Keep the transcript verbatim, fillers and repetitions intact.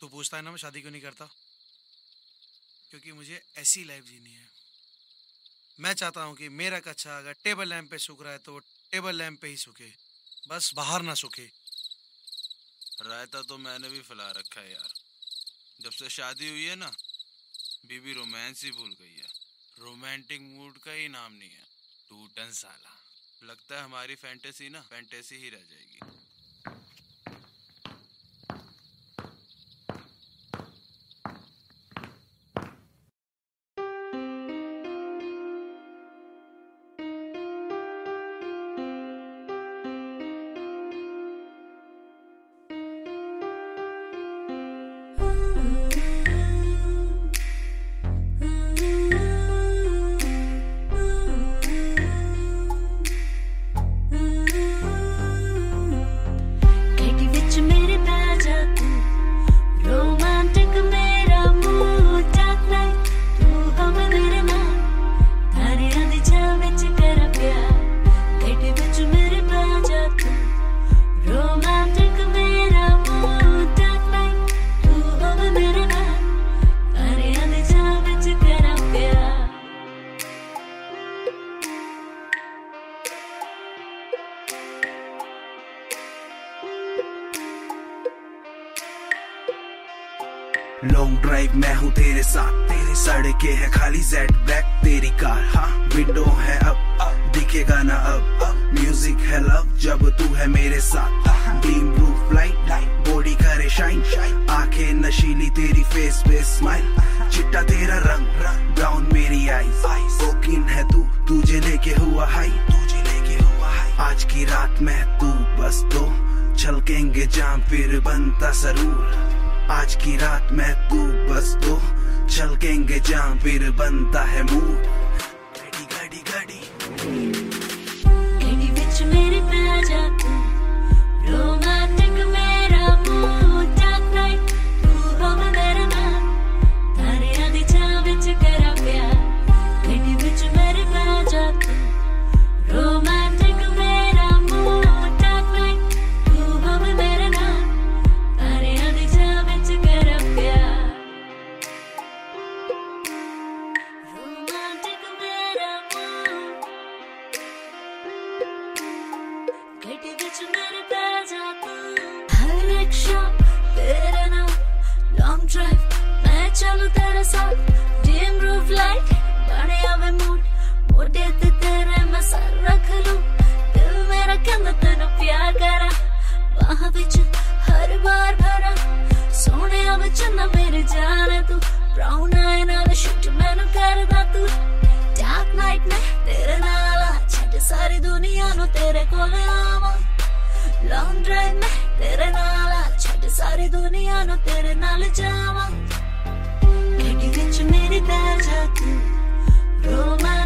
तू पूछता है ना मैं शादी क्यों नहीं करता, क्योंकि मुझे ऐसी लाइफ जीनी है। मैं चाहता हूँ कि मेरा कच्चा अगर टेबल लैंप पे सूख रहा है तो वो टेबल लैंप पे ही सूखे, बस बाहर ना सूखे। रायता तो मैंने भी फैला रखा है यार। जब से शादी हुई है ना, बीबी रोमांस ही भूल गई है। रोमांटिक मूड का ही नाम नहीं है। टूटन साला। लगता है हमारी फैंटेसी ना फैंटेसी ही रह जाएगी। लॉन्ग ड्राइव मैं हूँ तेरे साथ, तेरे सड़कें है खाली जेड ब्लैक तेरी कार, हाँ विंडो है अब, अब दिखेगा ना अब, अब म्यूजिक है लव जब तू है मेरे साथ। बीम प्रूफ लाइट बॉडी करे शाइन, आंखें नशीली तेरी फेस पे स्माइल, चिट्टा तेरा रंग ब्राउन मेरी आईज, कोकीन है तू तुझे लेके हुआ हाई, तुझे लेके हुआ हाई। आज की रात में तू बस दो छलकेंगे जाम फिर बनता जरूर। आज की रात में तू बस दो छलकेंगे जाम फिर बनता है मूड। घड़ी घड़ी घड़ी घड़ी विच मेरे पै जा तू, रोमांटिक मेरा मूड, डार्क नाइट तू होवे मेरे नाल, तारियां दी छां विच करा प्यार। घड़ी विच मेरे पै जा तू, रोमांटिक मेरा मूड, डार्क नाइट तू होवे मेरे नाल, तारियां दी छां विच करा प्यार। रोमांटिक मेरा मूड, घड़ी विच मेरे पै जा तू। हर एक शाम तेरे नाम, लॉन्ग ड्राइव मैं चलूं तेरे साथ, डिम रूफ लाइट बने आवे मूड, मोटे ते तेरे मैं सर रख लूं, दिल मेरा कहंदा तेनू प्यार करा, बाहां विच हर बार भरा, सोने विच ना मेरे जाने तू, ब्राउन आई नाल शूट मैनू करदा तू। डार्क नाइट में तेरे नाल छड्ड सारी दुनिया नू तेरे कोल आवां, लॉन्ग ड्राइव में तेरे नाल छड्ड सारी दुनिया नू तेरे नाल जावां। घड़ी विच मेरी पै जा तू, रोमांटिक